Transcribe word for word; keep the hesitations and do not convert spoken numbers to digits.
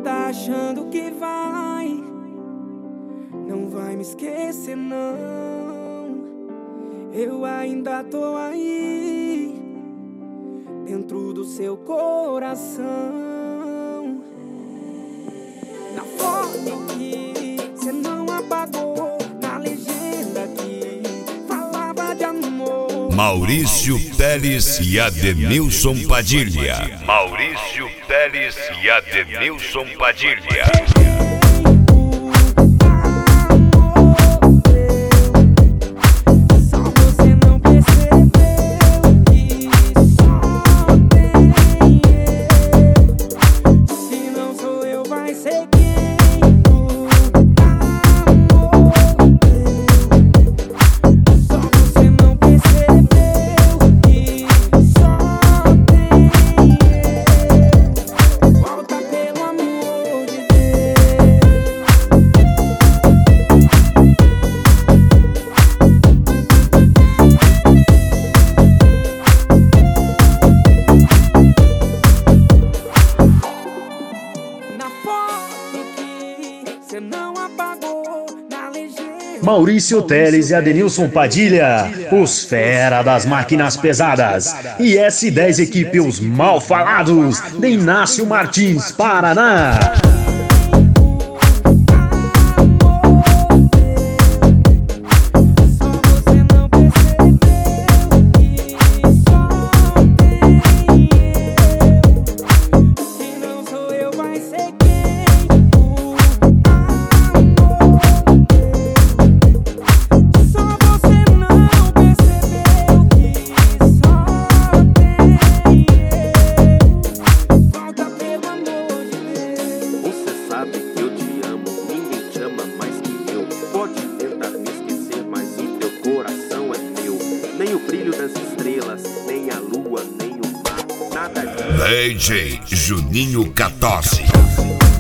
tá achando que vai, não vai me esquecer não. Eu ainda tô aí, dentro do seu coração. Na foto que cê não apagou, na legenda que falava de amor. Maurício Teles e Adenilson Padilha. Maurício Teles e Adenilson Padilha. Maurício Teles e Adenilson Padilha, os fera das máquinas pesadas. E S dez Equipe, os mal falados, de Inácio Martins, Paraná. Nem o brilho das estrelas, nem a lua, nem o mar, nada disso. D J Juninho Catossi.